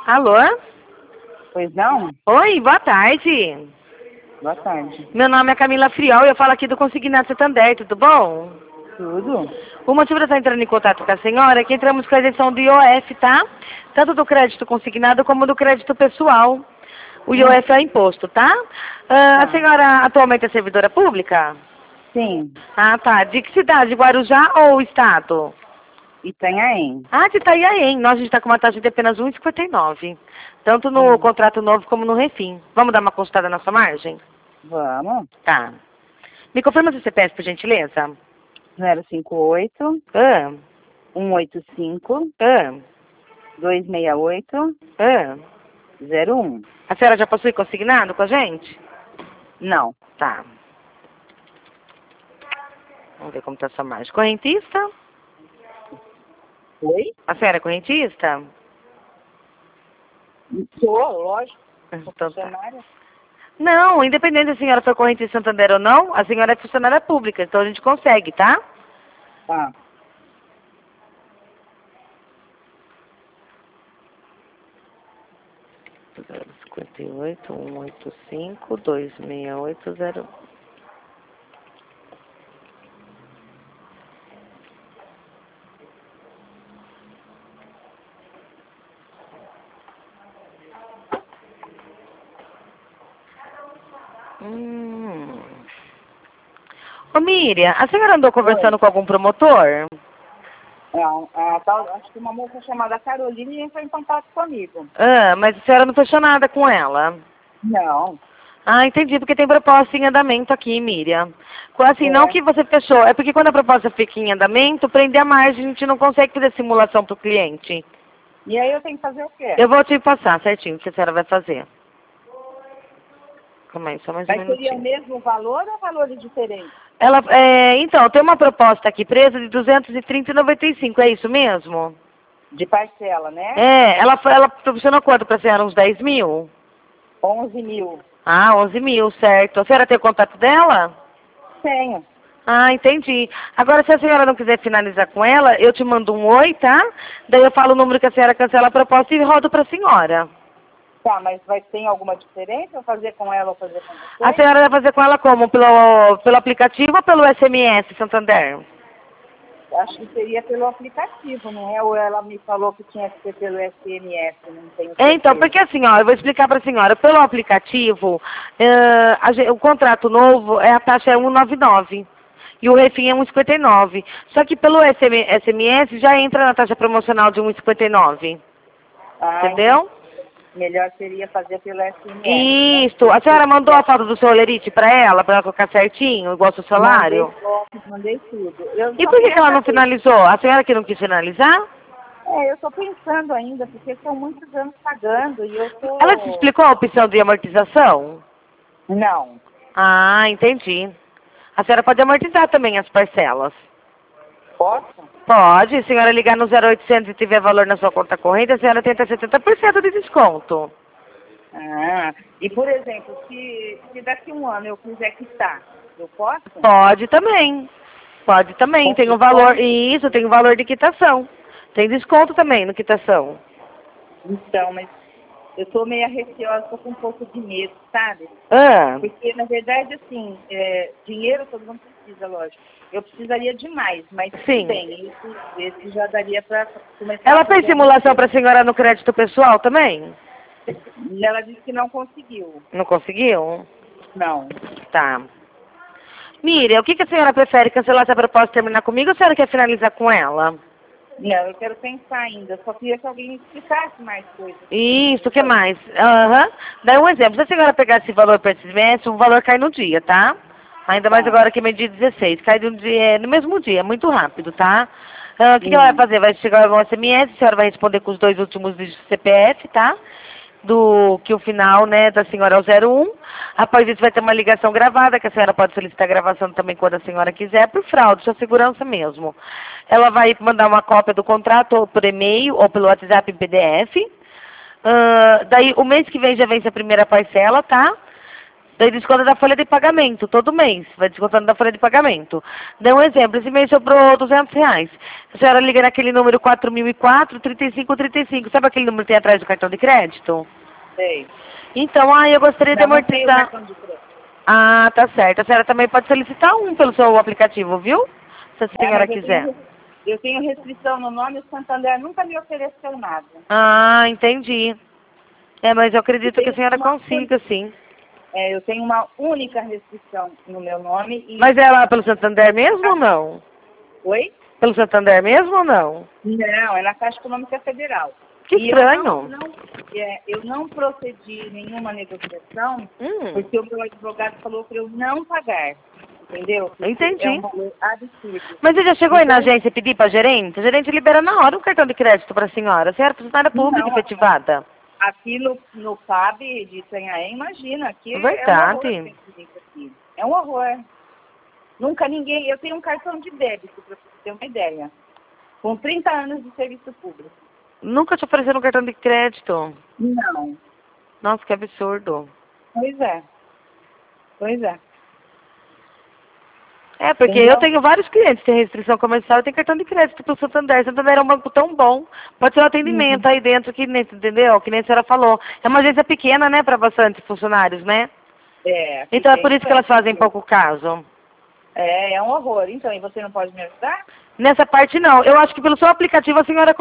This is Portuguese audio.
Alô? Pois não? Oi, boa tarde. Boa tarde. Meu nome é Camila Friol e eu falo aqui do Consignado Santander, tudo bom? Tudo? O motivo de eu estar entrando em contato com a senhora é que entramos com a isenção do IOF, tá? Tanto do crédito consignado como do crédito pessoal. O IOF é imposto, tá? A Tá. senhora atualmente é servidora pública? Sim. Ah, tá. De que cidade? Guarujá ou estado? Itanhaém. Ah, de Itanhaém. Nós a gente está com uma taxa de apenas 1,59. Tanto no contrato novo como no refim. Vamos dar uma consultada na sua margem? Vamos. Tá. Me confirma seu CPF, por gentileza? 058 Ah, 185 ah, 268 ah. 01. A senhora já possui consignado com a gente? Não. Tá. Vamos ver como está a sua margem. Correntista? Oi? A senhora é correntista? Sou, lógico. Sou Então tá. funcionária. Não, independente se a senhora for correntista Santander ou não, a senhora é funcionária pública, então a gente consegue, tá? Tá. Zero 58 185 268 Ô Miriam, a senhora andou conversando com algum promotor? Não, acho que uma moça chamada Carolina entrou em contato comigo. Ah, mas a senhora não fechou nada com ela? Não. Ah, entendi, porque tem proposta em andamento aqui, Miriam. Assim, não É. que você fechou, é porque quando a proposta fica em andamento, prender a margem, a gente não consegue fazer simulação para o cliente. E aí eu tenho que fazer o quê? Eu vou te passar certinho o que a senhora vai fazer. Calma aí, só mais um Mas seria o minutinho. mesmo valor ou valores diferentes? Então, tem uma proposta aqui presa de 230,95, é isso mesmo? De parcela, né? Ela proporcionou quanto para a senhora? Uns 10 mil? 11 mil. Ah, 11 mil, certo. A senhora tem o contato dela? Tenho. Ah, entendi. Agora, se a senhora não quiser finalizar com ela, eu te mando um oi, tá? Daí eu falo o número que a senhora cancela a proposta e rodo para a senhora. Tá, mas tem alguma diferença eu fazer com ela ou fazer com você? A senhora vai fazer com ela como? Pelo aplicativo ou pelo SMS, Santander? Acho que seria pelo aplicativo, não é? Ou ela me falou que tinha que ser pelo SMS, não tenho Então, certeza. porque assim, ó, eu vou explicar para a senhora. Pelo aplicativo, o contrato novo, a taxa é 1,99 e o refim é 1,59. Só que pelo SMS já entra na taxa promocional de 1,59. Entendeu? Melhor seria fazer pelo SMS. Isso. A senhora mandou a foto do seu olerite para ela colocar certinho, igual ao seu salário? Mandei tudo. E por que ela não finalizou? A senhora que não quis finalizar? Eu estou pensando ainda, porque são muitos anos pagando e eu tô... Ela te explicou a opção de amortização? Não. Ah, entendi. A senhora pode amortizar também as parcelas. Posso? Pode. Se a senhora ligar no 0800 e tiver valor na sua conta corrente, a senhora tem até 70% de desconto. Ah, e por exemplo, se daqui um ano eu quiser quitar, eu posso? Pode também. Pode também. Tem o valor. Isso, tem o valor de quitação. Tem desconto também no quitação. Então, mas eu tô meio receosa, tô com um pouco de medo, sabe? Ah. Porque, na verdade, assim, dinheiro todo mundo precisa, lógico. Eu precisaria de mais, mas Sim. tudo bem, esse já daria para começar. Ela fez simulação para a senhora no crédito pessoal também? Ela disse que não conseguiu. Não conseguiu? Não. Tá. Miriam, o que a senhora prefere? Cancelar essa proposta e terminar comigo ou a senhora quer finalizar com ela? Não, eu quero pensar ainda. Só queria que alguém me explicasse mais coisas. Isso, o que mais? Daí um exemplo. Se a senhora pegar esse valor para esse mês, o valor cai no dia, tá? Ainda mais agora que é dia 16. Cai no mesmo dia, muito rápido, tá? O que ela vai fazer? Vai chegar um SMS, a senhora vai responder com os 2 últimos dígitos do CPF, tá? Que o final, né, da senhora é o 01. Após isso vai ter uma ligação gravada, que a senhora pode solicitar a gravação também quando a senhora quiser, por fraude, sua segurança mesmo. Ela vai mandar uma cópia do contrato ou por e-mail ou pelo WhatsApp em PDF. Daí o mês que vem já vence a primeira parcela, tá? Daí desconta da folha de pagamento, todo mês, vai descontando da folha de pagamento. Dê um exemplo, esse mês sobrou R$200. A senhora liga naquele número 4004 3535, sabe aquele número que tem atrás do cartão de crédito? Sei. Então, eu gostaria de Não tenho amortizar. cartão de crédito. Ah, tá certo. A senhora também pode solicitar um pelo seu aplicativo, viu? Se a senhora Mas quiser. eu tenho restrição no nome, o Santander nunca me ofereceu nada. Ah, entendi. Mas eu acredito que a senhora consiga, sim. Eu tenho uma única restrição no meu nome. Mas é lá pelo Santander mesmo ou não? Oi? Pelo Santander mesmo ou não? Não, é na Caixa Econômica Federal. Que estranho. Eu não procedi nenhuma negociação, Hum. porque o meu advogado falou para eu não pagar. Entendeu? Porque Entendi. é um valor absurdo. Mas você já chegou aí na agência e pedir para a gerente? A gerente libera na hora um cartão de crédito para a senhora. Você era funcionária pública Não, efetivada. Aqui no FAB de Itanhaém, imagina, aqui Verdade. é um horror. Aqui. É um horror. Nunca ninguém... Eu tenho um cartão de débito, para você ter uma ideia. Com 30 anos de serviço público. Nunca te ofereceram um cartão de crédito? Não. Nossa, que absurdo. Pois é. Pois é. Porque Entendeu? eu tenho vários clientes que têm restrição comercial e tem cartão de crédito pelo Santander. Santander é um banco tão bom. Pode ser um atendimento aí dentro, que nem, entendeu? Que nem a senhora falou. É uma agência pequena, né, para bastante funcionários, né? Então é por isso que elas fazem pouco caso. É um horror. Então, e você não pode me ajudar? Nessa parte não. Eu acho que pelo seu aplicativo a senhora